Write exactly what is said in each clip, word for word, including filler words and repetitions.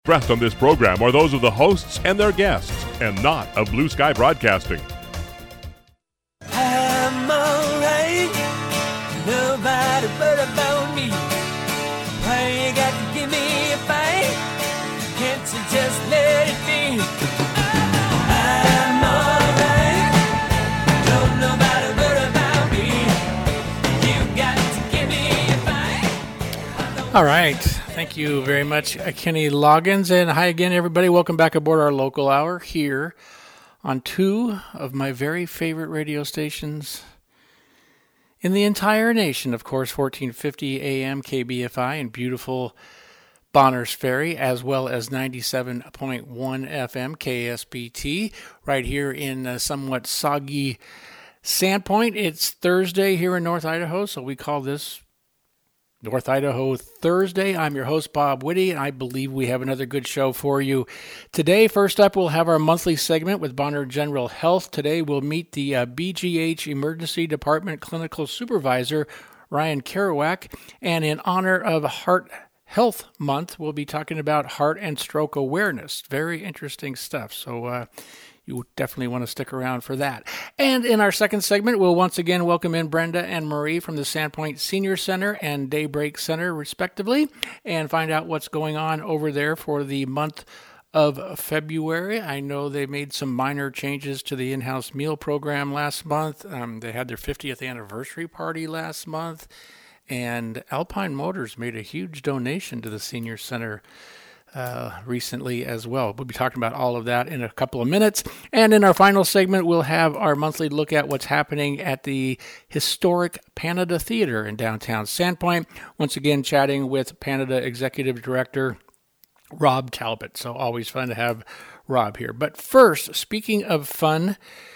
Expressed on this program are those of the hosts and their guests, and not of Blue Sky Broadcasting. I'm alright, nobody but about me. Why you got to give me a fight? Can't you just let it be? I'm alright, don't nobody but about me. You got to give me a fight. All right. Thank you very much, Kenny Loggins. And hi again, everybody. Welcome back aboard our local hour here on two of my very favorite radio stations in the entire nation. Of course, fourteen fifty A M K B F I in beautiful Bonners Ferry, as well as ninety-seven point one F M K S B T right here in uh, somewhat soggy Sandpoint. It's Thursday here in North Idaho, so we call this North Idaho Thursday. I'm your host, Bob Whitty, and I believe we have another good show for you today. First up, we'll have our monthly segment with Bonner General Health. Today, we'll meet the uh, B G H Emergency Department Clinical Supervisor, Ryan Kerouac, and in honor of Heart Health Month, we'll be talking about heart and stroke awareness. Very interesting stuff, so uh, you definitely want to stick around for that. And in our second segment, we'll once again welcome in Brenda and Marie from the Sandpoint Senior Center and Daybreak Center, respectively, and find out what's going on over there for the month of February. I know they made some minor changes to the in-house meal program last month. Um, they had their fiftieth anniversary party last month, and Alpine Motors made a huge donation to the Senior Center Uh, recently as well. We'll be talking about all of that in a couple of minutes. And in our final segment, we'll have our monthly look at what's happening at the historic Panada Theater in downtown Sandpoint. Once again, chatting with Panada Executive Director Rob Talbot. So always fun to have Rob here. But first, speaking of fun,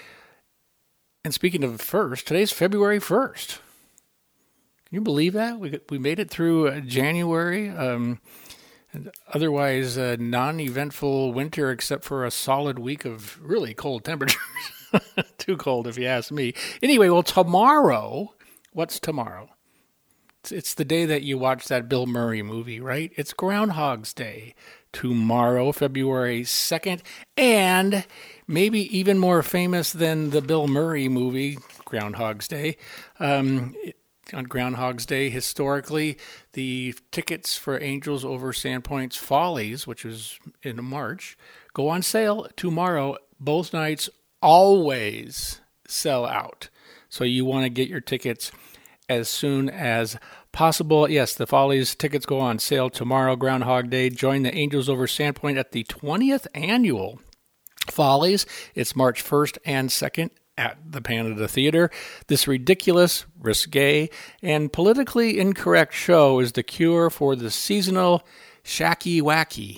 and speaking of first, today's February first. Can you believe that? We we made it through uh, January. Um, Otherwise, a non-eventful winter except for a solid week of really cold temperatures. Too cold, if you ask me. Anyway, well, tomorrow, what's tomorrow? It's, it's the day that you watch that Bill Murray movie, right? It's Groundhog's Day. Tomorrow, February second, and maybe even more famous than the Bill Murray movie, Groundhog's Day. Um, it, On Groundhog's Day, historically, the tickets for Angels Over Sandpoint's Follies, which was in March, go on sale tomorrow. Both nights always sell out. So you want to get your tickets as soon as possible. Yes, the Follies tickets go on sale tomorrow, Groundhog Day. Join the Angels Over Sandpoint at the twentieth annual Follies. It's March first and second. At the Panada Theater. This ridiculous, risque, and politically incorrect show is the cure for the seasonal shacky wacky.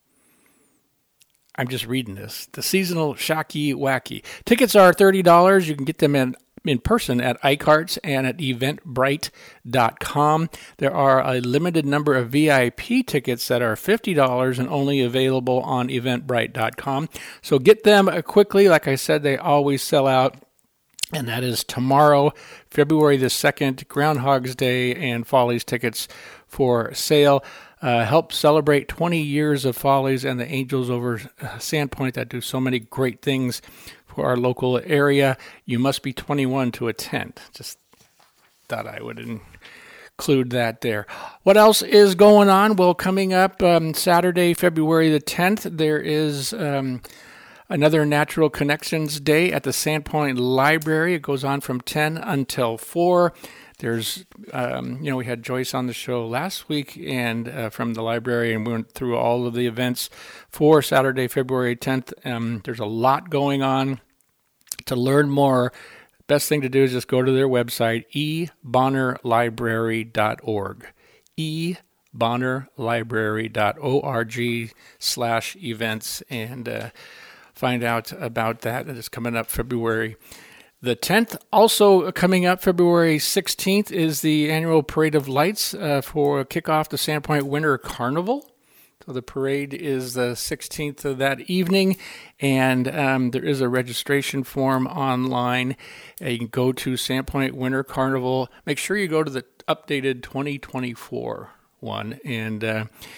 I'm just reading this. The seasonal shacky wacky. Tickets are thirty dollars. You can get them in in person at iCarts and at eventbrite dot com. There are a limited number of V I P tickets that are fifty dollars and only available on eventbrite dot com. So get them quickly. Like I said, they always sell out. And that is tomorrow, February the second, Groundhog's Day, and Follies tickets for sale. Uh, help celebrate twenty years of Follies and the Angels Over Sandpoint that do so many great things for our local area. You must be twenty-one to attend. Just thought I would include that there. What else is going on? Well, coming up um, Saturday, February the tenth, there is um, another Natural Connections Day at the Sandpoint Library. It goes on from ten until four. There's, um, you know, we had Joyce on the show last week and uh, from the library, and we went through all of the events for Saturday, February tenth. Um, there's a lot going on. To learn more, best thing to do is just go to their website, e bonner library dot org. e bonner library dot org slash events, and uh, find out about that. It's coming up February the tenth. Also coming up February sixteenth is the annual Parade of Lights uh, for kickoff the Sandpoint Winter Carnival. So the parade is the sixteenth of that evening, and um, there is a registration form online. Uh, you can go to Sandpoint Winter Carnival. Make sure you go to the updated twenty twenty-four one, and uh,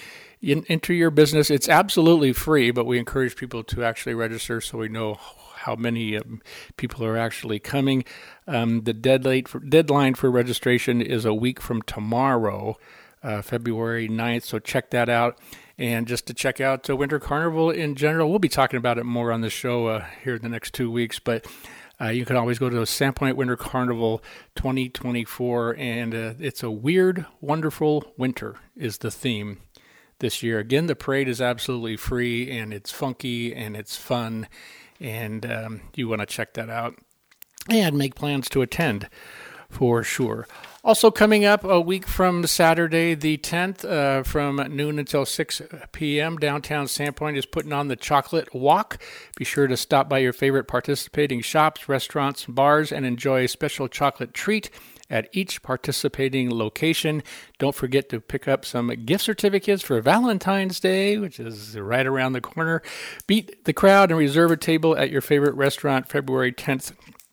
enter your business. It's absolutely free, but we encourage people to actually register so we know how many um, people are actually coming. Um, the deadline for, deadline for registration is a week from tomorrow, uh, February ninth, so check that out. And just to check out uh, Winter Carnival in general, we'll be talking about it more on the show uh, here in the next two weeks, but uh, you can always go to Sandpoint Winter Carnival twenty twenty-four, and uh, it's a weird, wonderful winter is the theme this year. Again, the parade is absolutely free, and it's funky, and it's fun, and um, you want to check that out and make plans to attend for sure. Also coming up a week from Saturday the tenth, uh, from noon until six p.m., downtown Sandpoint is putting on the Chocolate Walk. Be sure to stop by your favorite participating shops, restaurants, and bars, and enjoy a special chocolate treat at each participating location. Don't forget to pick up some gift certificates for Valentine's Day, which is right around the corner. Beat the crowd and reserve a table at your favorite restaurant February tenth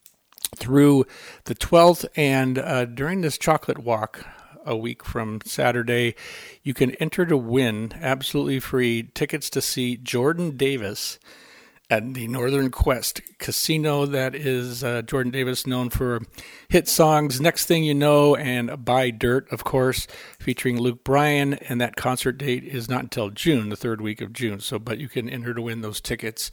through the twelfth, and uh, during this chocolate walk a week from Saturday, you can enter to win absolutely free tickets to see Jordan Davis at the Northern Quest Casino. That is uh, Jordan Davis, known for hit songs Next Thing You Know and Buy Dirt, of course, featuring Luke Bryan, and that concert date is not until June, the third week of June. So, but you can enter to win those tickets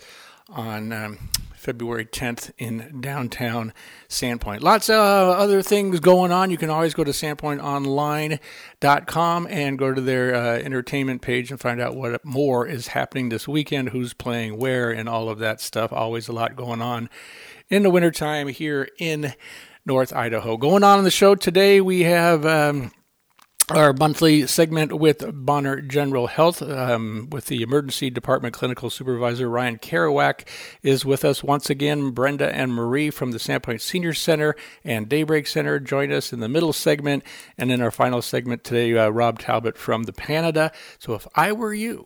on um, February tenth in downtown Sandpoint. Lots of other things going on. You can always go to sandpoint online dot com and go to their uh, entertainment page and find out what more is happening this weekend, who's playing where, and all of that stuff. Always a lot going on in the wintertime here in North Idaho. Going on in the show today, we have Um, our monthly segment with Bonner General Health, um, with the Emergency Department Clinical Supervisor Ryan Kerouac is with us once again. Brenda and Marie from the Sandpoint Senior Center and Daybreak Center join us in the middle segment. And in our final segment today, uh, Rob Talbot from the Canada. So if I were you,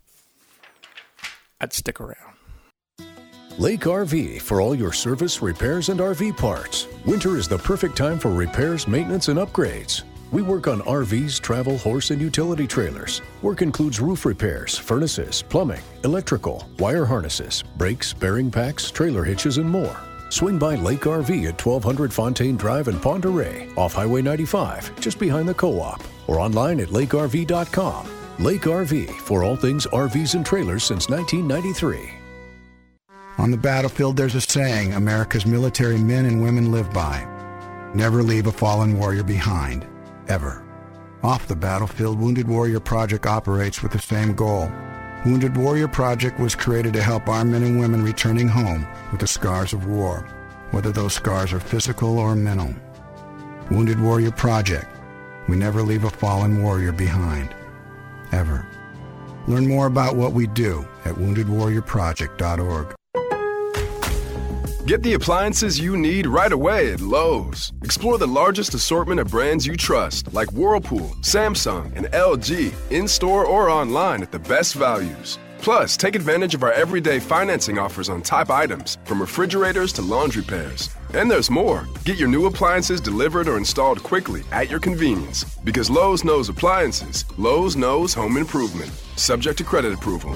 I'd stick around. Lake R V for all your service, repairs, and R V parts. Winter is the perfect time for repairs, maintenance, and upgrades. We work on R Vs, travel, horse, and utility trailers. Work includes roof repairs, furnaces, plumbing, electrical, wire harnesses, brakes, bearing packs, trailer hitches, and more. Swing by Lake R V at twelve hundred Fontaine Drive in Pend Oreille, off Highway ninety-five, just behind the co-op, or online at lake r v dot com. Lake R V, for all things R Vs and trailers since nineteen ninety-three. On the battlefield, there's a saying America's military men and women live by. Never leave a fallen warrior behind. Ever. Off the battlefield, Wounded Warrior Project operates with the same goal. Wounded Warrior Project was created to help our men and women returning home with the scars of war, whether those scars are physical or mental. Wounded Warrior Project. We never leave a fallen warrior behind. Ever. Learn more about what we do at wounded warrior project dot org. Get the appliances you need right away at Lowe's. Explore the largest assortment of brands you trust, like Whirlpool, Samsung, and L G, in-store or online at the best values. Plus, take advantage of our everyday financing offers on top items, from refrigerators to laundry pairs. And there's more. Get your new appliances delivered or installed quickly at your convenience. Because Lowe's knows appliances, Lowe's knows home improvement. Subject to credit approval.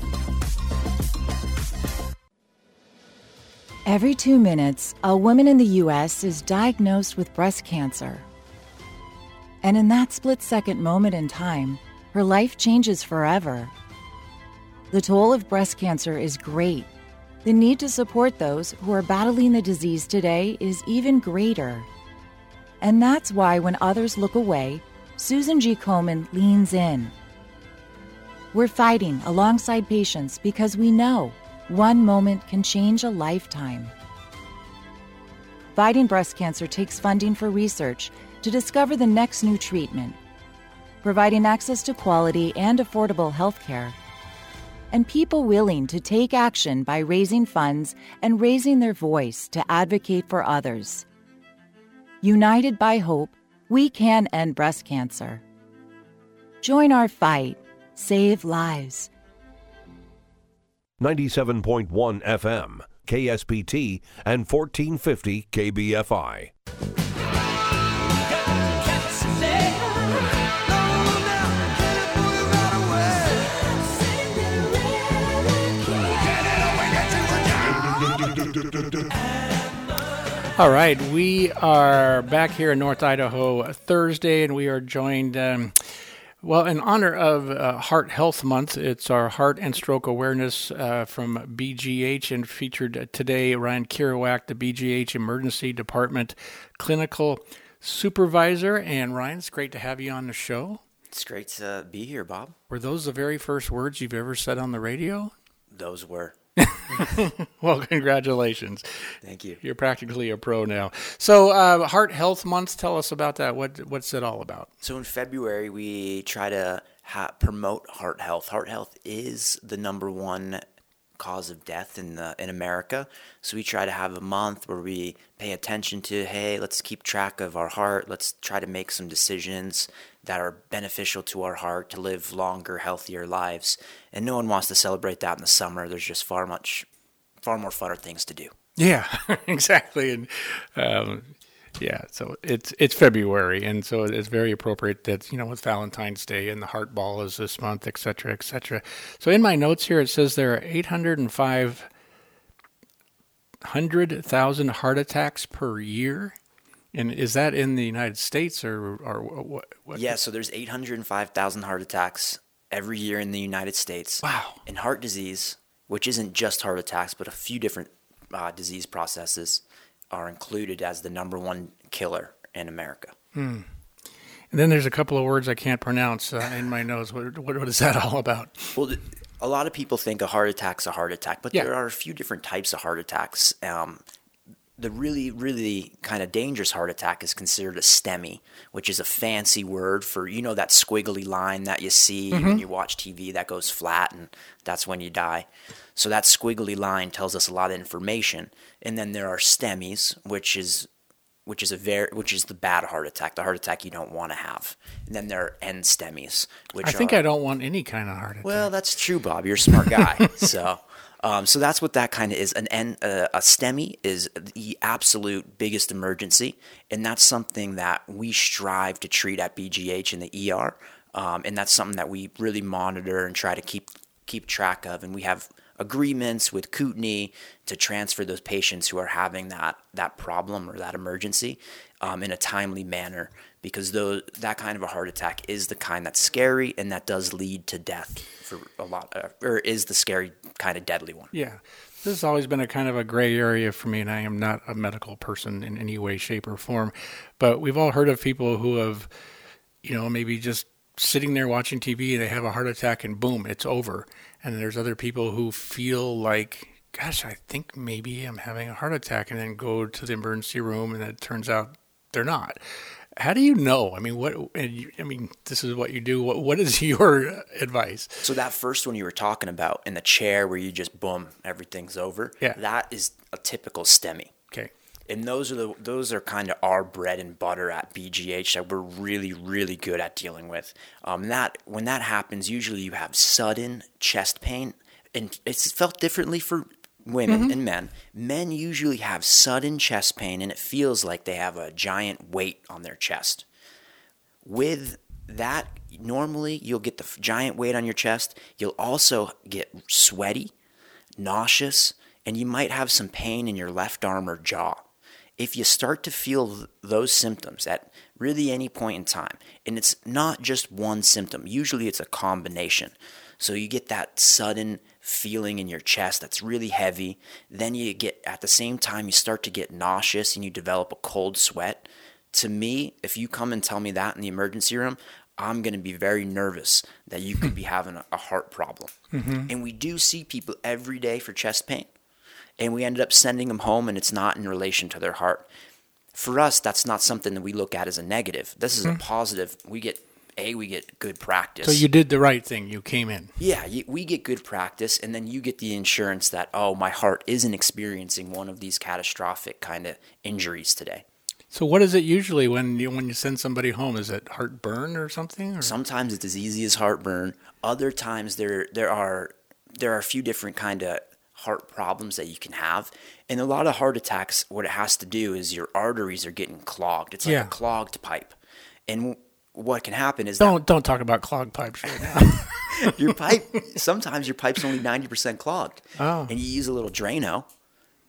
Every two minutes, a woman in the U S is diagnosed with breast cancer. And in that split-second moment in time, her life changes forever. The toll of breast cancer is great. The need to support those who are battling the disease today is even greater. And that's why when others look away, Susan G. Komen leans in. We're fighting alongside patients because we know one moment can change a lifetime. Fighting breast cancer takes funding for research to discover the next new treatment, providing access to quality and affordable health care, and people willing to take action by raising funds and raising their voice to advocate for others. United by hope, we can end breast cancer. Join our fight. Save lives. ninety-seven point one F M, K S P T, and fourteen fifty K B F I. All right, we are back here in North Idaho Thursday, and we are joined, um, well, in honor of uh, Heart Health Month. It's our Heart and Stroke Awareness uh, from B G H, and featured today Ryan Kerouac, the B G H Emergency Department Clinical Supervisor. And Ryan, it's great to have you on the show. It's great to be here, Bob. Were those the very first words you've ever said on the radio? Those were. Well, congratulations. Thank you. You're practically a pro now. So, uh, Heart Health Month, tell us about that. What What's it all about? So in February, we try to ha- promote heart health. Heart health is the number one cause of death in the in America. So we try to have a month where we pay attention to, hey, let's keep track of our heart. Let's try to make some decisions that are beneficial to our heart to live longer, healthier lives. And no one wants to celebrate that in the summer. There's just far much, far more funner things to do. Yeah, exactly. And um, yeah, so it's it's February, and so it's very appropriate that, you know, with Valentine's Day and the Heart Ball is this month, et cetera, et cetera. So in my notes here, it says there are eight hundred five hundred thousand heart attacks per year. And is that in the United States or, or what? what? Yeah, so there's eight hundred five thousand heart attacks every year in the United States. Wow. And heart disease, which isn't just heart attacks, but a few different uh, disease processes, are included as the number one killer in America. Hmm. And then there's a couple of words I can't pronounce uh, in my notes. What, what, what is that all about? Well, a lot of people think a heart attack's a heart attack, but Yeah. there are a few different types of heart attacks. Um, the really, really kind of dangerous heart attack is considered a STEMI, which is a fancy word for, you know, that squiggly line that you see Mm-hmm. when you watch T V that goes flat, and that's when you die. So that squiggly line tells us a lot of information. And then there are STEMIs, which is which is a very which is the bad heart attack, the heart attack you don't want to have. And then there are N STEMIs, which I think are, I don't want any kind of heart attack. well, that's true, Bob. You're a smart guy. so, um, so that's what that kind of is. An N, uh, a STEMI is the absolute biggest emergency, and that's something that we strive to treat at B G H in the E R, um, and that's something that we really monitor and try to keep keep track of. And we have agreements with Kootenai to transfer those patients who are having that that problem or that emergency um, in a timely manner, because those, that kind of a heart attack is the kind that's scary and that does lead to death for a lot, of, or is the scary kind of deadly one. Yeah. This has always been a kind of a gray area for me, and I am not a medical person in any way, shape, or form. But we've all heard of people who have, you know, maybe just sitting there watching T V, they have a heart attack and boom, it's over. And there's other people who feel like, gosh, I think maybe I'm having a heart attack, and then go to the emergency room, and it turns out they're not. How do you know? I mean, what? And you, I mean, this is what you do. What, what is your advice? So that first one you were talking about in the chair where you just boom, everything's over. Yeah. That is a typical STEMI. Okay. And those are the those are kind of our bread and butter at B G H that we're really, really good at dealing with. Um, that when that happens, usually you have sudden chest pain, and it's felt differently for women and men. Men usually have sudden chest pain, and it feels like they have a giant weight on their chest. With that, normally you'll get the giant weight on your chest. You'll also get sweaty, nauseous, and you might have some pain in your left arm or jaw. If you start to feel those symptoms at really any point in time, and it's not just one symptom, usually it's a combination. So you get that sudden feeling in your chest that's really heavy. Then you get, at the same time, you start to get nauseous and you develop a cold sweat. To me, if you come and tell me that in the emergency room, I'm going to be very nervous that you could be having a, a heart problem. Mm-hmm. And we do see people every day for chest pain, and we ended up sending them home, and it's not in relation to their heart. For us, that's not something that we look at as a negative. This is mm-hmm. a positive. We get A, we get good practice. So you did the right thing. You came in. Yeah, you, we get good practice, and then you get the insurance that, oh, my heart isn't experiencing one of these catastrophic kind of injuries today. So what is it usually when you when you send somebody home? Is it heartburn or something? Or? Sometimes it's as easy as heartburn. Other times there there are there are a few different kind of heart problems that you can have. And a lot of heart attacks, what it has to do is your arteries are getting clogged. It's like yeah. a clogged pipe. And what can happen is don't that don't talk about clogged pipes right now. your pipe, sometimes your pipe's only ninety percent clogged. Oh. And you use a little Drano,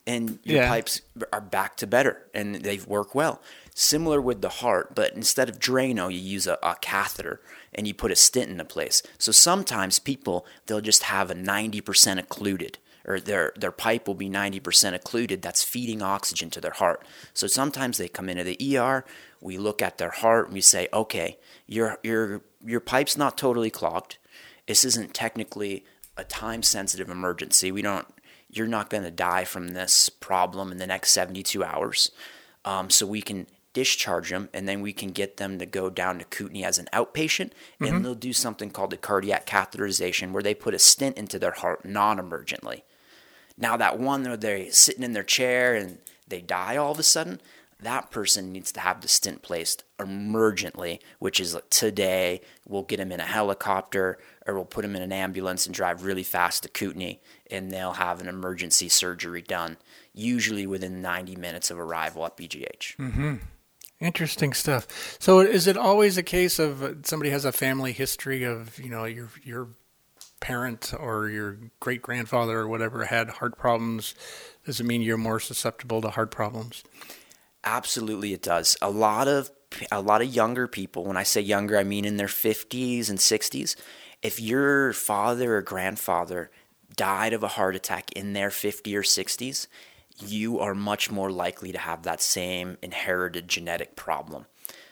and your Yeah. pipes are back to better, and they work well. Similar with the heart, but instead of Drano, you use a, a catheter, and you put a stent into place. So sometimes people, they'll just have a ninety percent occluded, or their their pipe will be ninety percent occluded. That's feeding oxygen to their heart. So sometimes they come into the E R, we look at their heart, and we say, okay, your your your pipe's not totally clogged. This isn't technically a time-sensitive emergency. We don't. You're not going to die from this problem in the next seventy-two hours. Um, so we can discharge them, and then we can get them to go down to Kootenai as an outpatient, and Mhm. they'll do something called a cardiac catheterization, where they put a stent into their heart non-emergently. Now that one where they're sitting in their chair and they die all of a sudden, that person needs to have the stent placed emergently, which is like today. We'll get them in a helicopter, or we'll put them in an ambulance and drive really fast to Kootenai, and they'll have an emergency surgery done, usually within ninety minutes of arrival at B G H. Mm-hmm. Interesting stuff. So is it always a case of uh, somebody has a family history of, you know, your your parent or your great-grandfather or whatever had heart problems? Does it mean you're more susceptible to heart problems? Absolutely, it does. A lot of a lot of younger people, when I say younger, I mean in their fifties and sixties. If your father or grandfather died of a heart attack in their fifties or sixties, you are much more likely to have that same inherited genetic problem.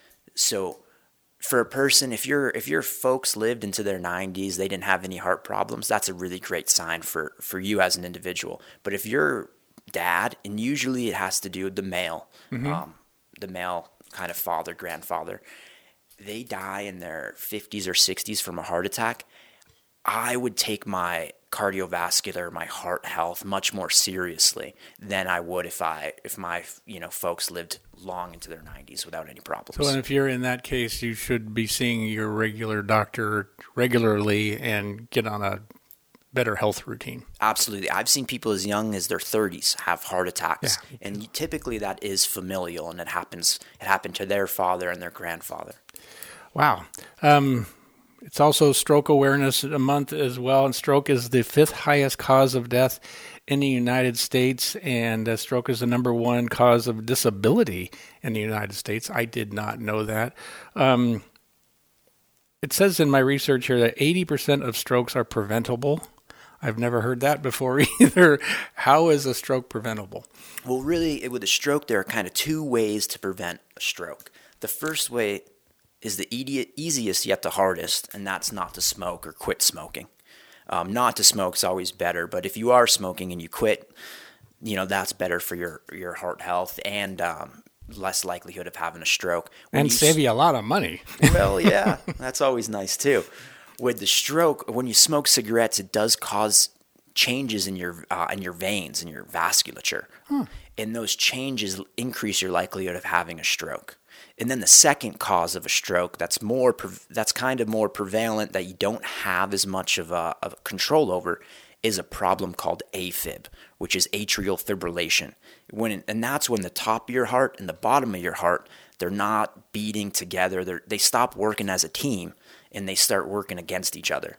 So for a person, if your if your folks lived into their nineties, they didn't have any heart problems, that's a really great sign for, for you as an individual. But if your dad, and usually it has to do with the male, Mhm. um, the male kind of father, grandfather, they die in their fifties or sixties from a heart attack, I would take my cardiovascular, my heart health much more seriously than I would if I if my you know folks lived long into their nineties without any problems. So if you're in that case, you should be seeing your regular doctor regularly and get on a better health routine. Absolutely. I've seen people as young as their thirties have heart attacks, yeah. and typically that is familial, and it happens. It happened to their father and their grandfather. Wow. Um, it's also Stroke Awareness Month as well, and stroke is the fifth highest cause of death in the United States, and uh, stroke is the number one cause of disability in the United States. I did not know that. Um, it says in my research here that eighty percent of strokes are preventable. I've never heard that before either. How is a stroke preventable? Well, really, with a stroke, there are kind of two ways to prevent a stroke. The first way is the easiest yet the hardest, and that's not to smoke or quit smoking. Um, not to smoke is always better, but if you are smoking and you quit, you know, that's better for your, your heart health and um, less likelihood of having a stroke. When and you save you a lot of money. Well, yeah, that's always nice too. With the stroke, when you smoke cigarettes, it does cause changes in your uh, in your veins and your vasculature, Hmm. and those changes increase your likelihood of having a stroke. And then the second cause of a stroke, that's more pre- that's kind of more prevalent, that you don't have as much of a, of a control over, is a problem called AFib, which is atrial fibrillation. When and that's when the top of your heart and the bottom of your heart, they're not beating together. They they stop working as a team, and they start working against each other.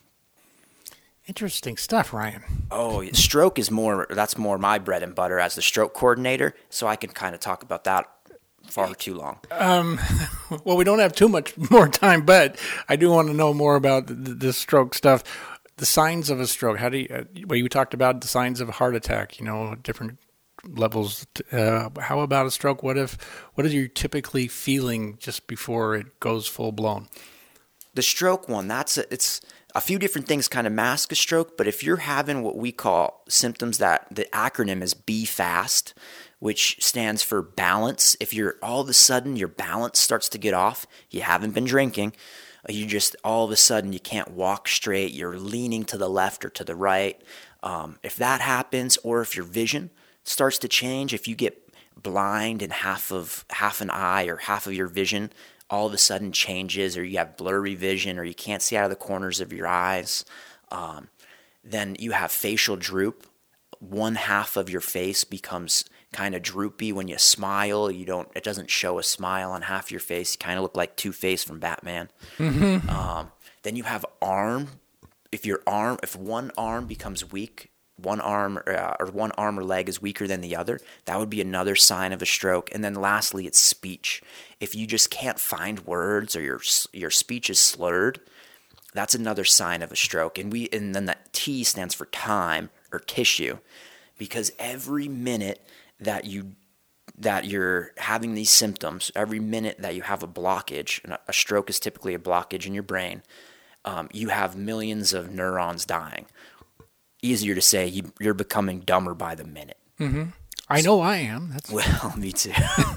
Interesting stuff, Ryan. Oh, stroke is more, that's more my bread and butter as the stroke coordinator, so I can kind of talk about that far too long. Um, well, we don't have too much more time, but I do want to know more about the, the stroke stuff. The signs of a stroke. How do you, uh, well, you talked about the signs of a heart attack, you know, different levels. Uh, how about a stroke? What if, what are you typically feeling just before it goes full blown? The stroke one, that's a, it's a few different things kind of mask a stroke, but if you're having what we call symptoms, that the acronym is B FAST, which stands for balance. If you're all of a sudden your balance starts to get off, you haven't been drinking, you just all of a sudden you can't walk straight, you're leaning to the left or to the right. Um, if that happens, or if your vision starts to change, if you get blind in half of half an eye or half of your vision all of a sudden changes, or you have blurry vision, or you can't see out of the corners of your eyes, um, then you have facial droop. One half of your face becomes kind of droopy. When you smile, you don't. It doesn't show a smile on half your face. You kind of look like Two-Face from Batman. Mm-hmm. Um, then you have arm. If your arm, if one arm becomes weak, one arm uh, or one arm or leg is weaker than the other, that would be another sign of a stroke. And then lastly, it's speech. If you just can't find words or your your speech is slurred, that's another sign of a stroke. And we and then that T stands for time or tissue, because every minute that you that you're having these symptoms, every minute that you have a blockage, and a stroke is typically a blockage in your brain, um, you have millions of neurons dying. Easier to say, you, you're becoming dumber by the minute. Mm-hmm. I know I am. That's... Well, me too.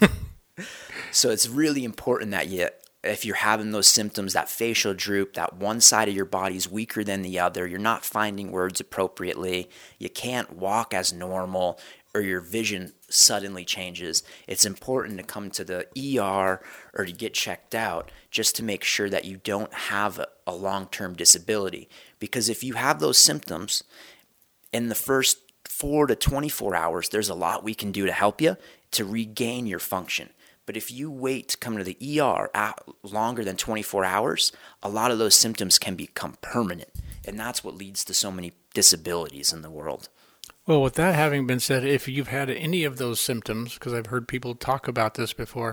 So it's really important that you, if you're having those symptoms, that facial droop, that one side of your body's weaker than the other, you're not finding words appropriately, you can't walk as normal, or your vision suddenly changes, it's important to come to the E R or to get checked out just to make sure that you don't have a, a long-term disability. Because if you have those symptoms in the first four to twenty-four hours, there's a lot we can do to help you to regain your function. But if you wait to come to the E R longer than twenty-four hours, a lot of those symptoms can become permanent. And that's what leads to so many disabilities in the world. Well, with that having been said, if you've had any of those symptoms, because I've heard people talk about this before,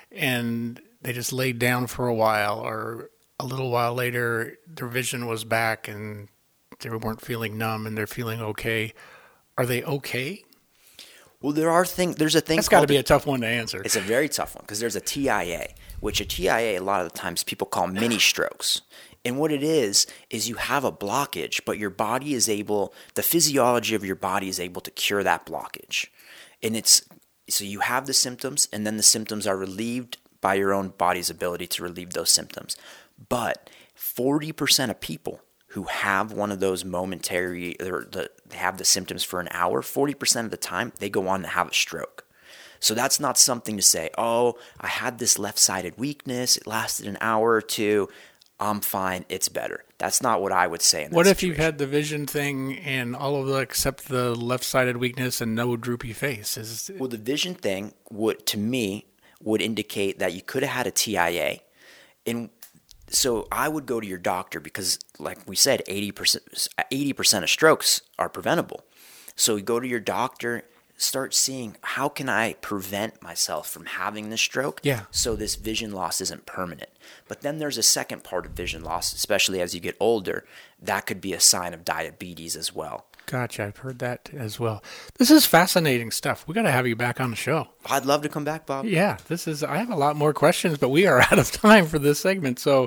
and they just laid down for a while, or a little while later, their vision was back and they weren't feeling numb and they're feeling okay, are they okay? Well, there are things, there's a thing That's got to be a tough one to answer. It's a very tough one, because there's a T I A, which a T I A, a lot of the times people call mini strokes. And what it is, is you have a blockage, but your body is able, the physiology of your body is able to cure that blockage. And it's, so you have the symptoms, and then the symptoms are relieved by your own body's ability to relieve those symptoms. But forty percent of people who have one of those momentary, or the, they have the symptoms for an hour, forty percent of the time, they go on to have a stroke. So that's not something to say, oh, I had this left-sided weakness, it lasted an hour or two, I'm fine, it's better. That's not what I would say in that What if situation. you've had the vision thing and all of the, except the left-sided weakness and no droopy face? Is Well, the vision thing would, to me, would indicate that you could have had a T I A. And so I would go to your doctor because, like we said, eighty percent, eighty percent of strokes are preventable. So you go to your doctor, start seeing how can I prevent myself from having this stroke, yeah. so this vision loss isn't permanent. But then there's a second part of vision loss, especially as you get older, that could be a sign of diabetes as well. Gotcha. I've heard that as well. This is fascinating stuff. We got to have you back on the show. I'd love to come back, Bob. Yeah, this is. I have a lot more questions, but we are out of time for this segment. So,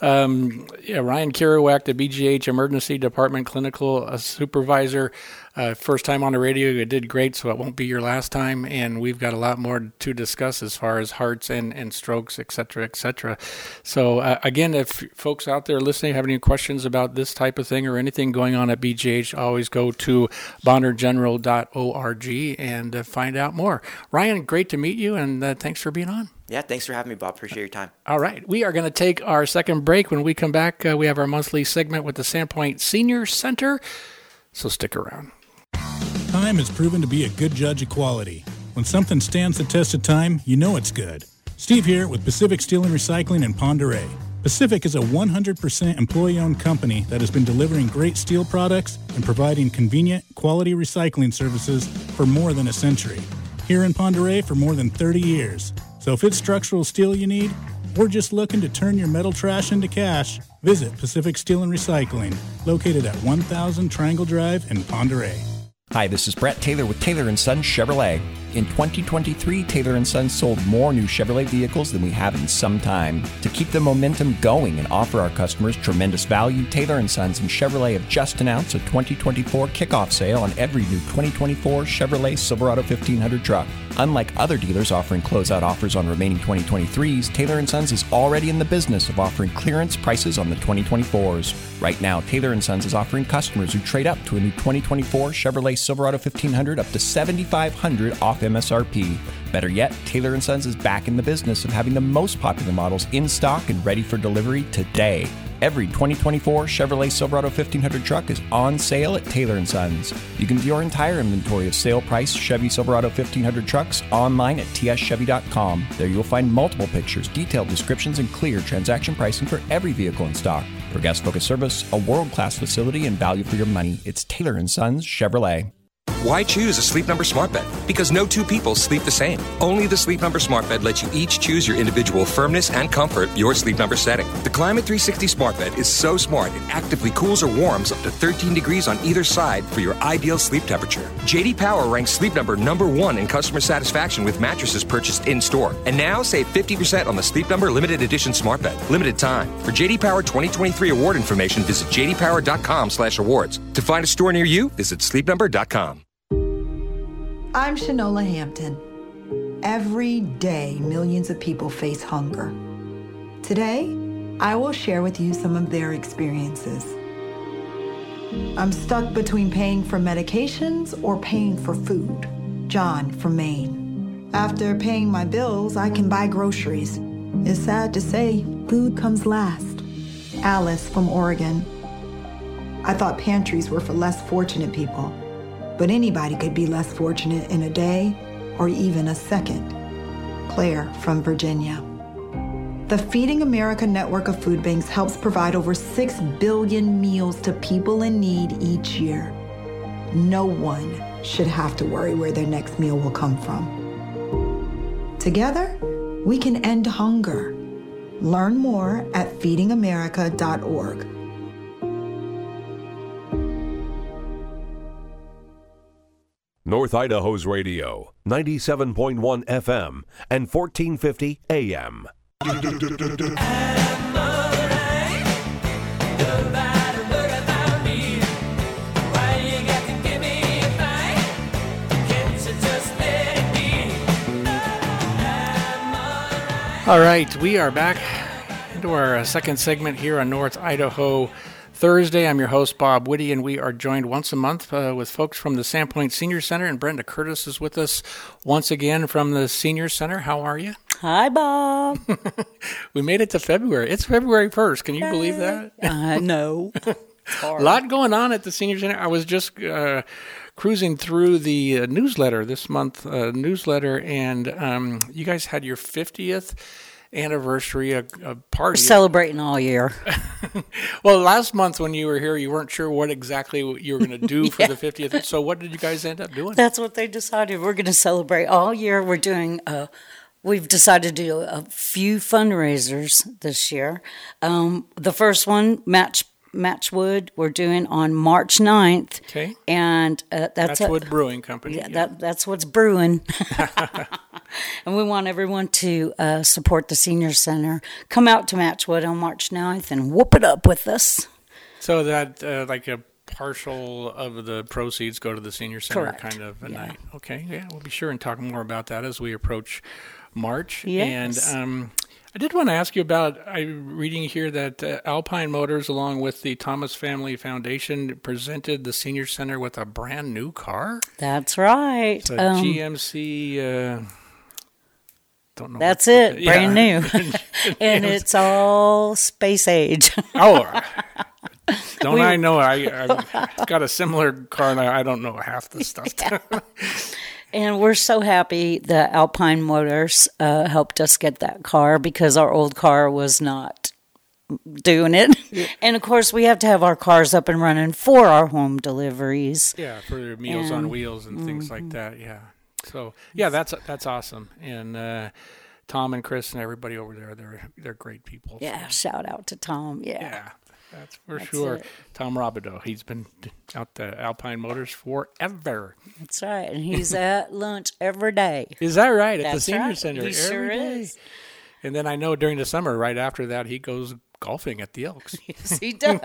um, yeah, Ryan Kerouac, the B G H Emergency Department Clinical uh, Supervisor. Uh, first time on the radio, you did great, so it won't be your last time. And we've got a lot more to discuss as far as hearts and, and strokes, et cetera, et cetera. So, uh, again, if folks out there listening have any questions about this type of thing or anything going on at B G H, always go to bonner general dot org and uh, find out more. Ryan, great to meet you, and uh, thanks for being on. Yeah, thanks for having me, Bob. Appreciate your time. All right. We are going to take our second break. When we come back, uh, we have our monthly segment with the Sandpoint Senior Center. So stick around. Time has proven to be a good judge of quality. When something stands the test of time, you know it's good. Steve here with Pacific Steel and Recycling in Pend Oreille. Pacific is a one hundred percent employee-owned company that has been delivering great steel products and providing convenient, quality recycling services for more than a century. Here in Pend Oreille for more than thirty years. So if it's structural steel you need, or just looking to turn your metal trash into cash, visit Pacific Steel and Recycling, located at one thousand Triangle Drive in Pend Oreille. Hi, this is Brett Taylor with Taylor and Sons Chevrolet. In twenty twenty-three, Taylor and Sons sold more new Chevrolet vehicles than we have in some time. To keep the momentum going and offer our customers tremendous value, Taylor and Sons and Chevrolet have just announced a twenty twenty-four kickoff sale on every new twenty twenty-four Chevrolet Silverado fifteen hundred truck. Unlike other dealers offering closeout offers on remaining twenty twenty-threes, Taylor and Sons is already in the business of offering clearance prices on the twenty twenty-fours. Right now, Taylor and Sons is offering customers who trade up to a new twenty twenty-four Chevrolet Silverado fifteen hundred up to seven thousand five hundred dollars off M S R P. Better yet, Taylor and Sons is back in the business of having the most popular models in stock and ready for delivery today. Every twenty twenty-four Chevrolet Silverado fifteen hundred truck is on sale at Taylor and Sons. You can view our entire inventory of sale price Chevy Silverado fifteen hundred trucks online at t s chevy dot com. There you'll find multiple pictures, detailed descriptions, and clear transaction pricing for every vehicle in stock. For guest-focused service, a world-class facility, and value for your money, it's Taylor and Sons Chevrolet. Why choose a Sleep Number smart bed? Because no two people sleep the same. Only the Sleep Number smart bed lets you each choose your individual firmness and comfort, your Sleep Number setting. The Climate three sixty smart bed is so smart it actively cools or warms up to thirteen degrees on either side for your ideal sleep temperature. J D Power ranks Sleep Number number one in customer satisfaction with mattresses purchased in-store. And now save fifty percent on the Sleep Number limited edition smart bed. Limited time. For J D Power twenty twenty-three award information, visit j d power dot com slash awards. To find a store near you, visit sleep number dot com. I'm Shanola Hampton. Every day, millions of people face hunger. Today, I will share with you some of their experiences. I'm stuck between paying for medications or paying for food. John from Maine. After paying my bills, I can buy groceries. It's sad to say, food comes last. Alice from Oregon. I thought pantries were for less fortunate people. But anybody could be less fortunate in a day or even a second. Claire from Virginia. The Feeding America network of food banks helps provide over six billion meals to people in need each year. No one should have to worry where their next meal will come from. Together, we can end hunger. Learn more at feeding america dot org. North Idaho's radio, ninety-seven point one F M and fourteen fifty A M. All right, we are back into our uh, second segment here on North Idaho Thursday. I'm your host, Bob Whitty, and we are joined once a month uh, with folks from the Sandpoint Senior Center, and Brenda Curtis is with us once again from the Senior Center. How are you? Hi, Bob. We made it to February. It's February first. Can you believe that? I know. A lot going on at the Senior Center. I was just uh, cruising through the uh, newsletter this month, uh, newsletter, and um, you guys had your fiftieth anniversary, a, a party. We're celebrating all year. Well, last month when you were here, you weren't sure what exactly you were going to do for yeah. the fiftieth. So what did you guys end up doing? That's what they decided. We're going to celebrate all year. We're doing, uh, we've decided to do a few fundraisers this year. Um, the first one, Match Matchwood, we're doing on March ninth. Okay. And uh, that's Matchwood a, Brewing Company. Yeah, yeah. That, that's what's brewing. And we want everyone to uh, support the Senior Center. Come out to Matchwood on March ninth and whoop it up with us. So that uh, like a partial of the proceeds go to the Senior Center. Correct. Kind of a yeah. night. Okay, yeah, we'll be sure and talk more about that as we approach March. Yes. And um, I did want to ask you about, I'm reading here that uh, Alpine Motors, along with the Thomas Family Foundation, presented the Senior Center with a brand new car? That's right. It's a um, G M C... Uh, Don't know That's what, it, yeah. brand new. And it's all space age. Oh, don't we, I know? I, I've got a similar car, and I don't know half the stuff. Yeah. And we're so happy that Alpine Motors uh, helped us get that car because our old car was not doing it. Yeah. And, of course, we have to have our cars up and running for our home deliveries. Yeah, for Meals and, on Wheels and mm-hmm. things like that, yeah. So yeah, that's that's awesome, and uh, Tom and Chris and everybody over there, they're they're great people. Yeah, so. Shout out to Tom. Yeah, yeah, that's for that's sure. It. Tom Robideau, he's been out to Alpine Motors forever. That's right, and he's at lunch every day. Is that right? At that's the Senior right. Center, he every sure day. Is. And then I know during the summer, right after that, he goes golfing at the Elks. Yes, he does.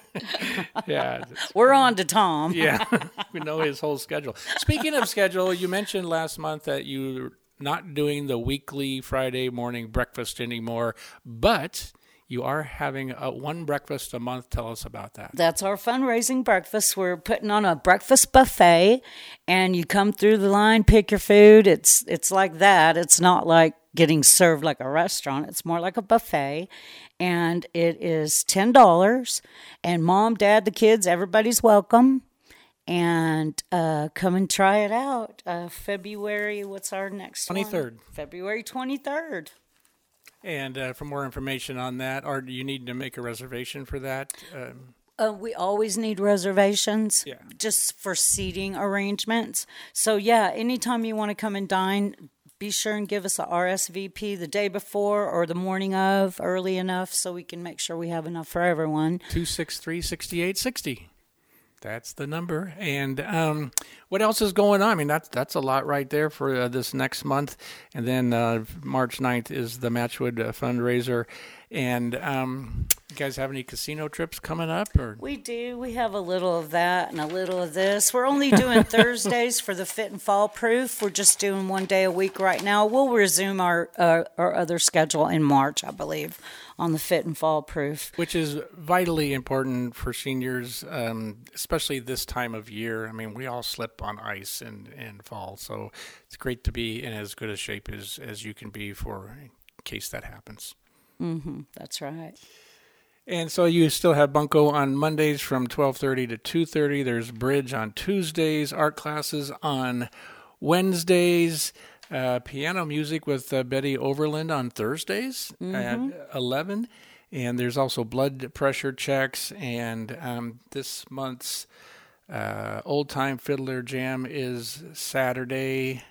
Yeah. We're on to Tom. Yeah. We know his whole schedule. Speaking of schedule, you mentioned last month that you're not doing the weekly Friday morning breakfast anymore, but you are having a one breakfast a month. Tell us about that. That's our fundraising breakfast. We're putting on a breakfast buffet, and you come through the line, pick your food. It's it's like that. It's not like getting served like a restaurant. It's more like a buffet, and it is ten dollars, and mom, dad, the kids, everybody's welcome, and uh, come and try it out. Uh, February, what's our next twenty-third. one? February twenty-third. And uh, for more information on that, or do you need to make a reservation for that? Um, Uh, we always need reservations, Yeah. just for seating arrangements. So yeah, anytime you want to come and dine, be sure and give us a R S V P the day before or the morning of, early enough, so we can make sure we have enough for everyone. two six three, six eight six zero. That's the number. And um, what else is going on? I mean, that's that's a lot right there for uh, this next month. And then uh, March ninth is the Matchwood uh, fundraiser. And um, you guys have any casino trips coming up? Or We do. We have a little of that and a little of this. We're only doing Thursdays for the Fit and Fall Proof. We're just doing one day a week right now. We'll resume our uh, our other schedule in March, I believe, on the Fit and Fall Proof. Which is vitally important for seniors, um, especially this time of year. I mean, we all slip on ice and, and fall, so it's great to be in as good a shape as, as you can be for in case that happens. Mm-hmm. That's right. And so you still have Bunko on Mondays from twelve thirty to two thirty. There's Bridge on Tuesdays, art classes on Wednesdays, uh, piano music with uh, Betty Overland on Thursdays Mhm. at eleven. And there's also blood pressure checks. And um, this month's uh, Old Time Fiddler Jam is Saturday,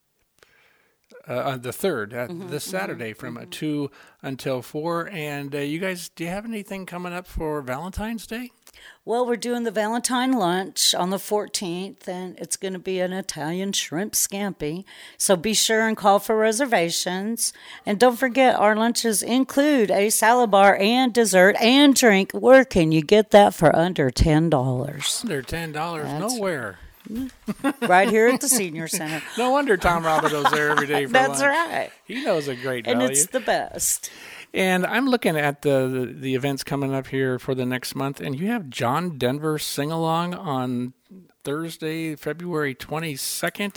uh, on the third, uh, Mhm, this Saturday mhm, from uh, mhm. two until four. And uh, you guys, do you have anything coming up for Valentine's Day? Well, we're doing the Valentine lunch on the fourteenth, and it's going to be an Italian shrimp scampi. So be sure and call for reservations. And don't forget, our lunches include a salad bar and dessert and drink. Where can you get that for under ten dollars? Under ten dollars, That's- nowhere. Right here at the Senior Center. No wonder Tom Robideau's there every day for That's lunch. right. He knows a great And value. it's the best. And I'm looking at the, the the events coming up here for the next month, and you have John Denver sing along on Thursday, February twenty-second.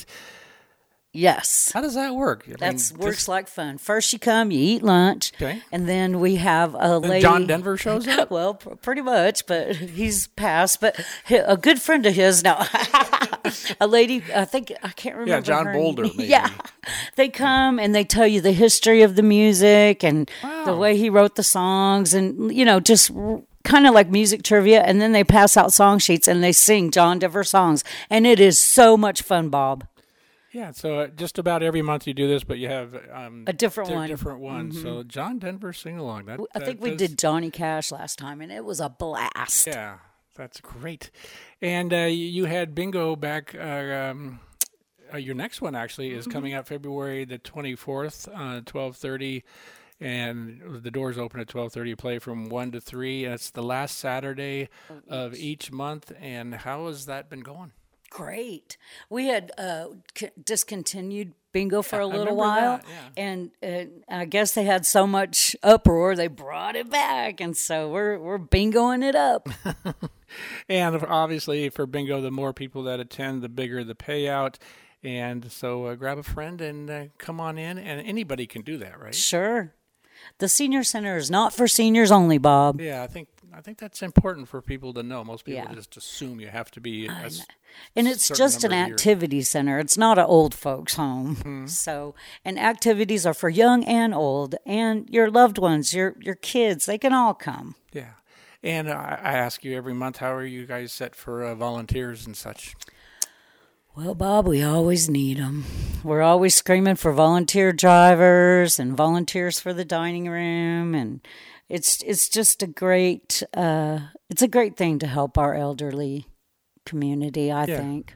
Yes. How does that work? I mean, That works just- like fun. First you come, you eat lunch, Okay. and then we have a Then lady. John Denver shows up? Well, pr- pretty much, but he's passed. But hi- a good friend of his now, a lady, I think, I can't remember. Yeah, John her Boulder, name. maybe. Yeah, they come and they tell you the history of the music and the way he wrote the songs, and you know, just kind of like music trivia. And then they pass out song sheets and they sing John Denver songs, and it is so much fun, Bob. Yeah, so uh, just about every month you do this, but you have um, A different di- one. different one. Mhm. So John Denver sing along. That I that think we does- did Johnny Cash last time, and it was a blast. Yeah, that's great. And uh, you had bingo back. Uh, um, uh, your next one actually is coming out February the twenty-fourth, uh, twelve thirty, and the doors open at twelve thirty. You play from one to three. It's the last Saturday of each month. And how has that been going? Great. We had uh, c- discontinued bingo for Yeah, a I little remember while, that, yeah. and uh, I guess they had so much uproar they brought it back, and so we're we're bingoing it up. And obviously, for bingo, the more people that attend, the bigger the payout. And so, uh, grab a friend and uh, come on in. And anybody can do that, right? Sure. The Senior Center is not for seniors only, Bob. Yeah, I think I think that's important for people to know. Most people Yeah. just assume you have to be. A s- And it's certain just an number of years. activity center. It's not an old folks' home. So, and activities are for young and old, and your loved ones, your your kids. They can all come. Yeah, and I, I ask you every month, how are you guys set for uh, volunteers and such? Well, Bob, we always need them. We're always screaming for volunteer drivers and volunteers for the dining room, and it's it's just a great uh, it's a great thing to help our elderly community, I Yeah. think.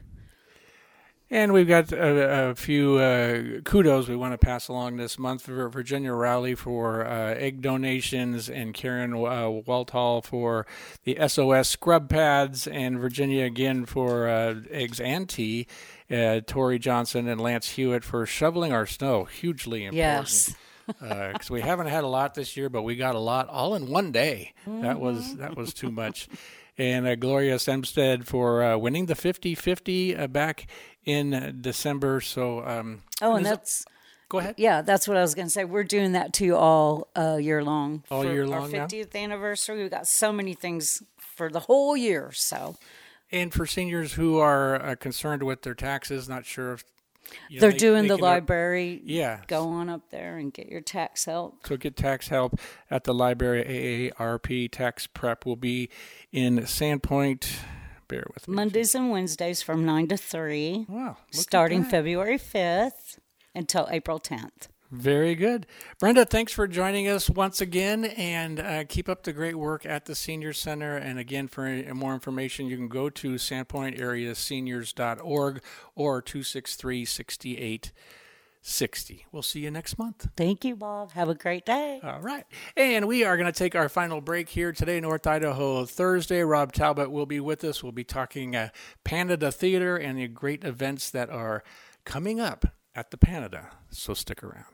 And we've got a, a few uh, kudos we want to pass along this month for Virginia Rowley for uh, egg donations, and Karen uh, Walthall for the S O S scrub pads, and Virginia again for uh, eggs and tea. Uh, Tori Johnson and Lance Hewitt for shoveling our snow. Hugely important. Yes. Because we haven't had a lot this year, but we got a lot all in one day. That was that was too much. And uh, Gloria Semstead for uh, winning the fifty-fifty uh, back in uh, December. So, um, Oh, and is it- that's go ahead. Yeah, that's what I was going to say. We're doing that too all uh, year long. All for year our long now? fiftieth anniversary. We've got so many things for the whole year. So And for seniors who are uh, concerned with their taxes, not sure if You know, They're they- doing they the can- library. Yeah. Go on up there and get your tax help. So get tax help at the library. A A R P Tax Prep will be in Sandpoint. Bear with me. Mondays and Wednesdays from nine to three. Wow. Starting February fifth until April tenth. Very good. Brenda, thanks for joining us once again, and uh, keep up the great work at the Senior Center. And again, for more information, you can go to sandpoint area seniors dot org or two six three, six eight six zero. We'll see you next month. Thank you, Bob. Have a great day. All right. And we are going to take our final break here today, North Idaho Thursday. Rob Talbot will be with us. We'll be talking uh, Panada Theater and the great events that are coming up at the Panada. So stick around.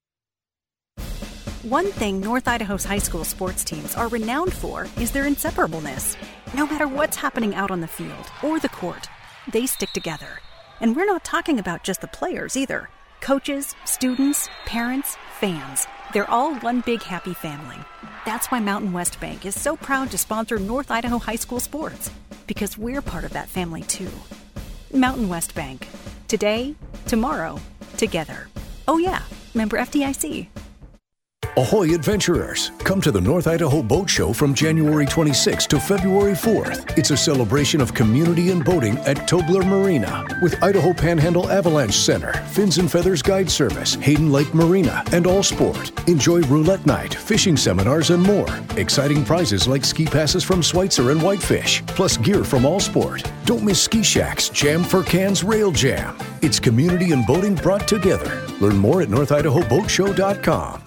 One thing North Idaho's high school sports teams are renowned for is their inseparableness. No matter what's happening out on the field or the court, they stick together. And we're not talking about just the players either. Coaches, students, parents, fans. They're all one big happy family. That's why Mountain West Bank is so proud to sponsor North Idaho high school sports, because we're part of that family too. Mountain West Bank. Today, tomorrow, together. Oh yeah, member F D I C. Ahoy adventurers! Come to the North Idaho Boat Show from January twenty-sixth to February fourth. It's a celebration of community and boating at Tobler Marina with Idaho Panhandle Avalanche Center, Fins and Feathers Guide Service, Hayden Lake Marina, and All Sport. Enjoy roulette night, fishing seminars, and more. Exciting prizes like ski passes from Schweitzer and Whitefish, plus gear from All Sport. Don't miss Ski Shack's Jam for Cans Rail Jam. It's community and boating brought together. Learn more at north idaho boat show dot com.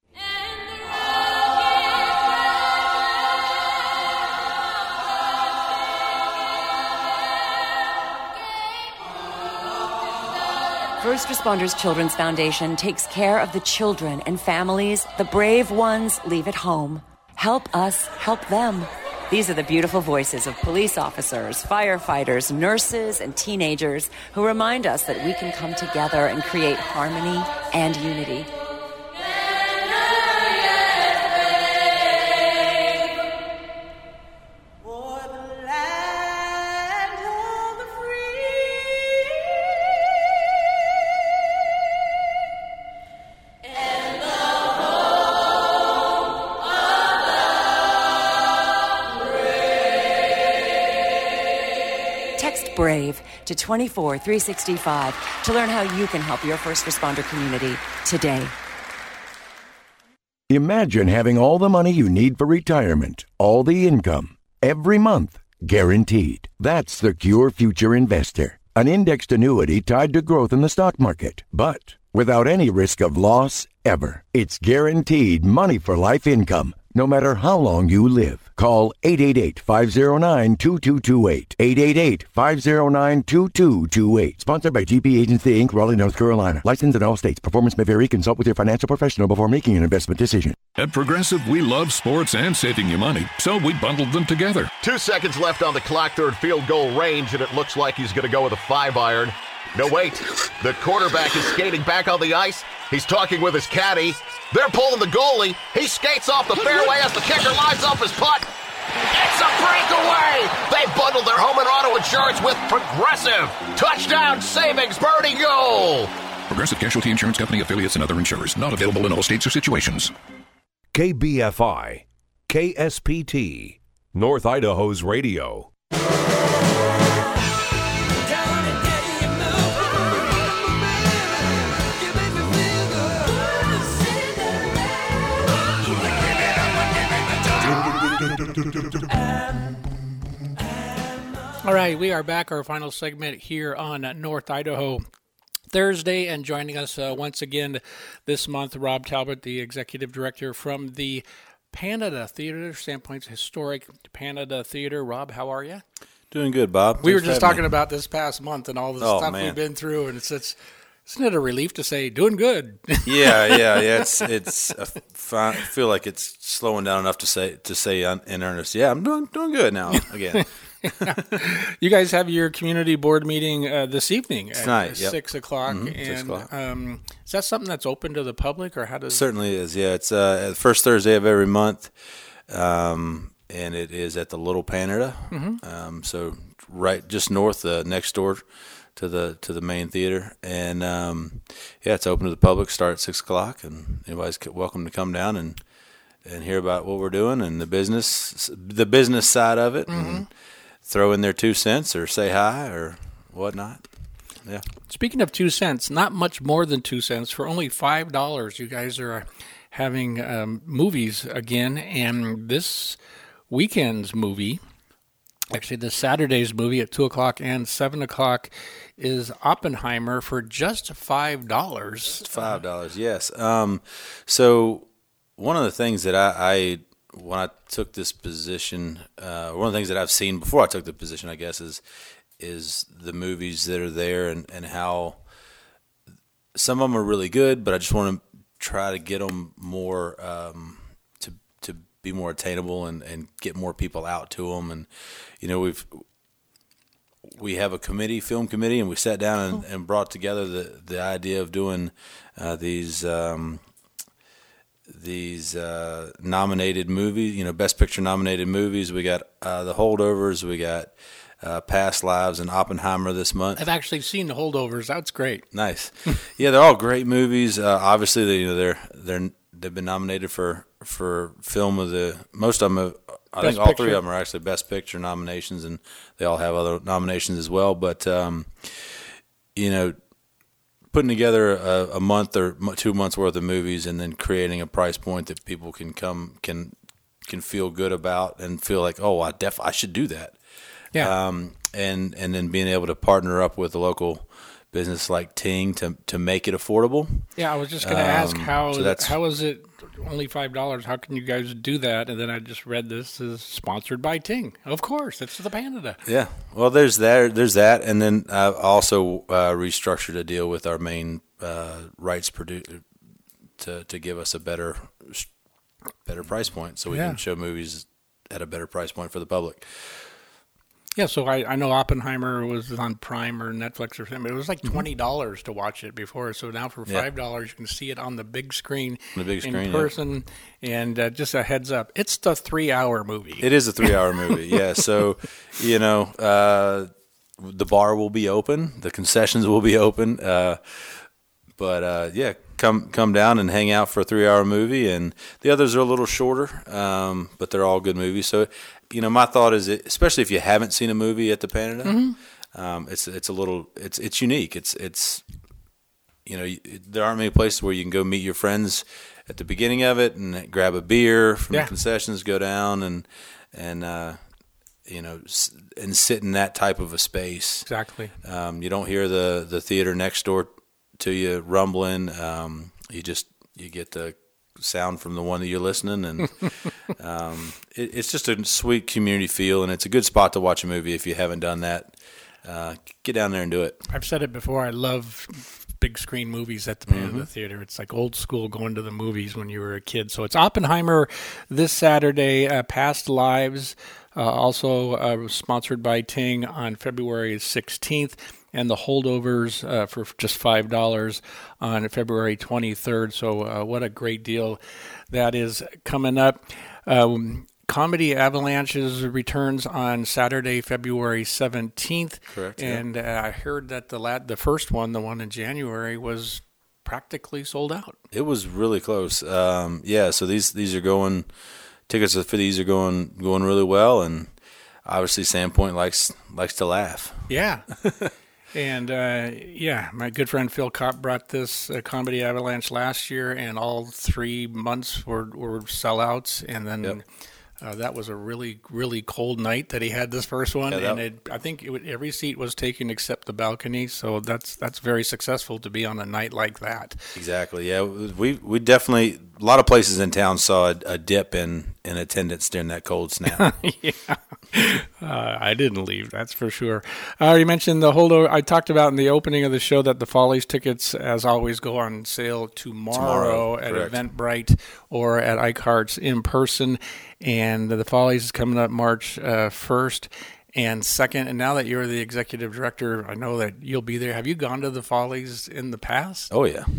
First Responders Children's Foundation takes care of the children and families the brave ones leave at home. Help us help them. These are the beautiful voices of police officers, firefighters, nurses, and teenagers who remind us that we can come together and create harmony and unity. BRAVE to two four three six five to learn how you can help your first responder community today. Imagine having all the money you need for retirement, all the income, every month, guaranteed. That's Secure Future Investor, an indexed annuity tied to growth in the stock market, but without any risk of loss ever. It's guaranteed money for life income, no matter how long you live. Call eight eight eight, five oh nine, two two two eight. eight eight eight, five oh nine, two two two eight. Sponsored by G P Agency, Incorporated, Raleigh, North Carolina. Licensed in all states. Performance may vary. Consult with your financial professional before making an investment decision. At Progressive, we love sports and saving you money, so we bundled them together. Two seconds left on the clock, third field goal range, and it looks like he's going to go with a five iron. No, wait. The quarterback is skating back on the ice. He's talking with his caddy. They're pulling the goalie. He skates off the fairway as the kicker lines up his putt. It's a breakaway! They bundled their home and auto insurance with Progressive. Touchdown savings birdie goal! Progressive Casualty Insurance Company, affiliates, and other insurers. Not available in all states or situations. K B F I, K S P T, North Idaho's radio. All right, we are back. Our final segment here on North Idaho Thursday, and joining us uh, once again this month, Rob Talbot, the executive director from the Panada Theater, Sandpoint's historic Panada Theater. Rob, how are you? Doing good, Bob. We Thanks were just talking me. about this past month and all the oh, stuff man. we've been through, and it's, it's isn't it a relief to say doing good? yeah, yeah, yeah. It's it's. I feel like it's slowing down enough to say to say in earnest. Yeah, I'm doing doing good now again. You guys have your community board meeting uh, this evening at Tonight, yep. six o'clock, Mm-hmm, and six o'clock. Um, is that something that's open to the public, or how does? It certainly is. Yeah, it's uh, the first Thursday of every month, um, and it is at the Little Panada. Mm-hmm. Um, so right just north, uh, next door to the to the main theater, and um, yeah, it's open to the public. Start at six o'clock, and anybody's welcome to come down and and hear about what we're doing and the business the business side of it, mm-hmm. and throw in their two cents or say hi or whatnot. Yeah. Speaking of two cents, not much more than two cents. For only five dollars, you guys are having um, movies again. And this weekend's movie, actually this Saturday's movie at two o'clock and seven o'clock, is Oppenheimer for just five dollars. five dollars, yes. Um, so one of the things that I, I when I took this position, uh, one of the things that I've seen before I took the position, I guess, is is the movies that are there and, and how some of them are really good, but I just want to try to get them more um, to to be more attainable and, and get more people out to them. And, you know, we've we have a committee, film committee, and we sat down and, and brought together the, the idea of doing uh, these um, these uh, nominated movies, you know, Best Picture nominated movies. We got uh, The Holdovers, we got Uh, Past Lives and Oppenheimer this month. I've actually seen The Holdovers. That's great. Nice. Yeah, they're all great movies. Uh, obviously, they, you know, they're they're they've been nominated for for film of the most of them. Have, I Best think all Picture. three of them are actually Best Picture nominations, and they all have other nominations as well. But um, you know, putting together a, a month or two months worth of movies, and then creating a price point that people can come can can feel good about and feel like, oh, I def I should do that. Yeah. Um, and and then being able to partner up with a local business like Ting to to make it affordable. Yeah, I was just going to um, ask how so that's, how is it only five dollars? How can you guys do that? And then I just read this is sponsored by Ting. Of course, it's the Panda. Yeah. Well, there's that. There's that, and then I also uh, restructured a deal with our main uh, rights producer to to give us a better better price point, so we yeah. can show movies at a better price point for the public. Yeah, so I, I know Oppenheimer was on Prime or Netflix or something. It was like twenty dollars to watch it before. So now for five dollars, yeah. you can see it on the big screen, the big in screen, person. Yeah. And uh, just a heads up, it's the three-hour movie. It is a three-hour movie, yeah. So, you know, uh, the bar will be open. The concessions will be open. Uh, but, uh, yeah, come come down and hang out for a three-hour movie. And the others are a little shorter, um, but they're all good movies. So, you know, my thought is, especially if you haven't seen a movie at the Panda, mm-hmm. um, it's it's a little it's it's unique. It's it's you know, there aren't many places where you can go meet your friends at the beginning of it and grab a beer from yeah. the concessions, go down and and uh, you know and sit in that type of a space. Exactly. Um, you don't hear the the theater next door to you rumbling. Um, you just you get the sound from the one that you're listening, and um, it, it's just a sweet community feel, and it's a good spot to watch a movie if you haven't done that. Uh, get down there and do it. I've said it before. I love big screen movies at the Panda mm-hmm. Theater. It's like old school going to the movies when you were a kid. So it's Oppenheimer this Saturday. Uh, Past Lives, uh, also uh, sponsored by Ting on February sixteenth. And The Holdovers uh, for just five dollars on February twenty-third. So uh, what a great deal that is coming up. Um, Comedy Avalanches returns on Saturday, February seventeenth. Correct. And yeah. uh, I heard that the la- the first one, the one in January, was practically sold out. It was really close. Um, yeah, so these these are going, tickets for these are going going really well. And obviously Sandpoint likes likes to laugh. Yeah. And, uh, yeah, my good friend Phil Kopp brought this uh, Comedy Avalanche last year, and all three months were, were sellouts. And then yep. uh, that was a really, really cold night that he had this first one. Yeah, that, and it, I think it would, every seat was taken except the balcony. So that's that's very successful to be on a night like that. Exactly, yeah. We we definitely, a lot of places in town saw a, a dip in, in attendance during that cold snap. Yeah. Uh, I didn't leave, that's for sure. Uh, you mentioned the holdover. I talked about in the opening of the show that the Follies tickets, as always, go on sale tomorrow, tomorrow at correct. Eventbrite or at Ike Hart's in person. And the Follies is coming up March uh, first and second. And now that you're the executive director, I know that you'll be there. Have you gone to the Follies in the past? Oh, yeah.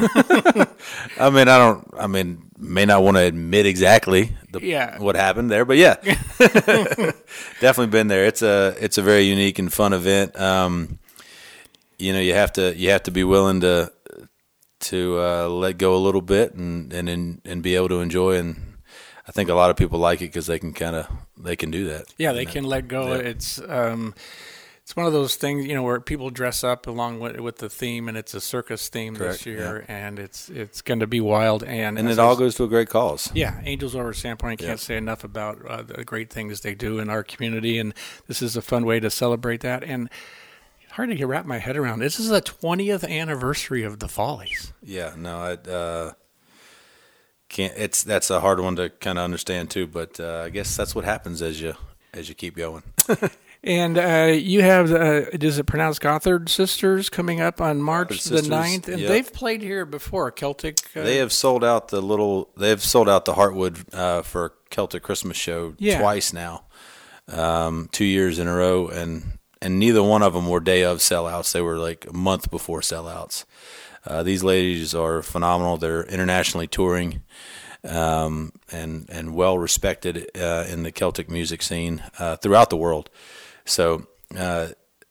I mean, I don't, I mean, may not want to admit exactly the, yeah. what happened there, but yeah, definitely been there. It's a, it's a very unique and fun event. Um, you know, you have to you have to be willing to to uh, let go a little bit and and and be able to enjoy. And I think a lot of people like it because they can kind of they can do that. Yeah, they can let go. Yeah. It's um, it's one of those things, you know, where people dress up along with, with the theme, and it's a circus theme Correct, this year, yeah. and it's it's going to be wild. And And it all goes to a great cause. Yeah, Angels Over Sandpoint. I can't Yeah. say enough about uh, the great things they do in our community, and this is a fun way to celebrate that. And hard to wrap my head around. This is the twentieth anniversary of the Follies. Yeah, no, I uh, can't. It's that's a hard one to kind of understand too. But uh, I guess that's what happens as you as you keep going. And uh, you have, uh, is it pronounced Gothard Sisters coming up on March Gothard the Sisters, ninth? And yep. they've played here before, Celtic. Uh, They have sold out the little. They've sold out the Heartwood uh, for Celtic Christmas show Yeah. twice now, um, two years in a row, and and neither one of them were day of sellouts. They were like a month before sellouts. Uh, these ladies are phenomenal. They're internationally touring, um, and and well respected uh, in the Celtic music scene uh, throughout the world. So, uh,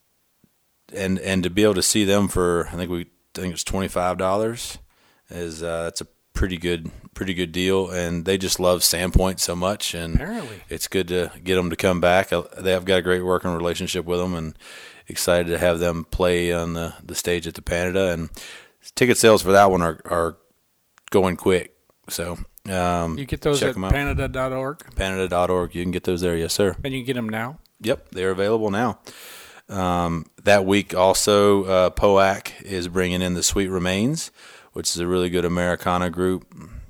and and to be able to see them for I think we I think it's twenty five dollars is uh, that's a pretty good pretty good deal. And they just love Sandpoint so much, and Apparently. it's good to get them to come back. They have got a great working relationship with them, and excited to have them play on the, the stage at the Panada. And ticket sales for that one are are going quick. So um, you get those check at them out. Panada dot org? Panada dot org. You can get those there, yes, sir. And you can get them now? Yep, they're available now. Um, that week also, uh, P O A C is bringing in the Sweet Remains, which is a really good Americana group,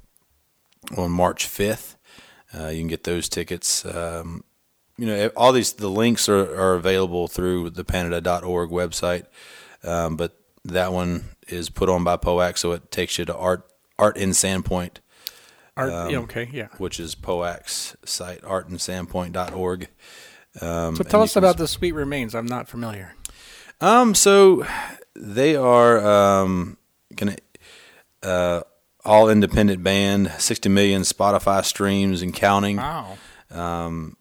on March fifth. Uh, you can get those tickets. Um, you know, all these the links are, are available through the Panada dot org website, um, but that one is put on by P O A C, so it takes you to Art Art in Sandpoint. Art, um, yeah, okay, yeah. Which is P O A C's site, art in sandpoint dot org. Um, So tell and us you can about the Sweet Remains. I'm not familiar. Um, so they are um, gonna uh, all independent band, sixty million Spotify streams and counting. Wow. Um,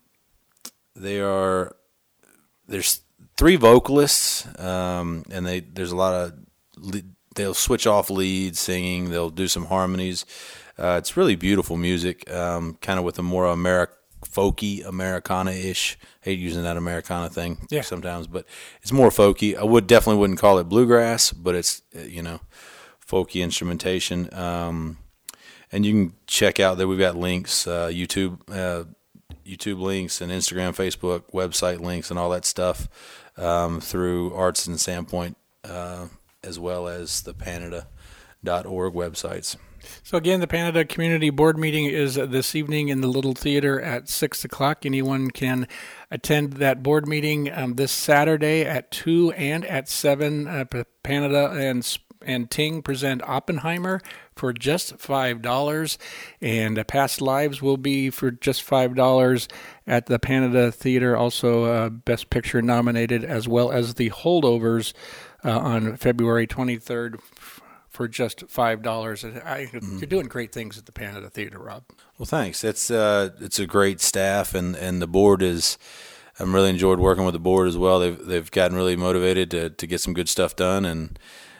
they are there's three vocalists, um, and they there's a lot of le- they'll switch off lead singing. They'll do some harmonies. Uh, it's really beautiful music, um, kind of with a more Ameri- folky, Americana-ish. Hate using that Americana thing Yeah. sometimes, but it's more folky. I would definitely wouldn't call it bluegrass, but it's, uh, you know, folky instrumentation. Um, and you can check out that we've got links, uh, YouTube, uh, YouTube links, and Instagram, Facebook, website links, and all that stuff um, through Arts and Sandpoint, uh, as well as the Panada dot org websites. So again, the Panada Community Board meeting is this evening in the Little Theater at six o'clock. Anyone can attend that board meeting um, this Saturday at two and at seven. Uh, Panada and and Ting present Oppenheimer for just five dollars, and uh, Past Lives will be for just five dollars at the Panada Theater. Also, uh, Best Picture nominated, as well as The Holdovers uh, on February twenty-third. For just five dollars, I, Mm-hmm. you're doing great things at the Panada Theater, Rob. Well, thanks. It's uh, it's a great staff, and, and the board is. I'm really enjoyed working with the board as well. They've they've gotten really motivated to, to get some good stuff done, and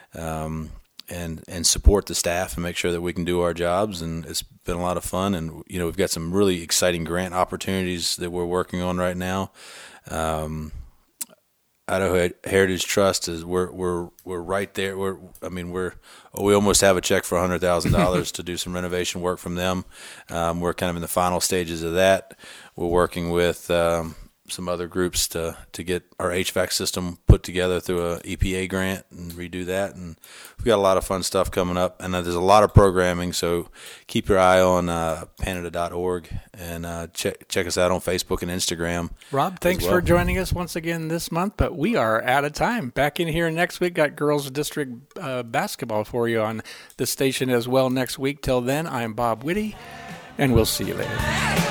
um and and support the staff and make sure that we can do our jobs. And it's been a lot of fun. And you know, we've got some really exciting grant opportunities that we're working on right now. Um, Idaho Heritage Trust is we're we're we're right there. We're I mean we're we almost have a check for a hundred thousand dollars to do some renovation work from them. Um, we're kind of in the final stages of that. We're working with um, some other groups to to get our H V A C system put together through a E P A grant and redo that. And we've got a lot of fun stuff coming up. And uh, there's a lot of programming, so keep your eye on uh, Panada dot org and uh, check check us out on Facebook and Instagram. Rob, thanks well. for joining us once again this month, but we are out of time. Back in here next week, got girls district uh, basketball for you on the station as well next week. Till then, I'm Bob Whitty, and we'll see you later.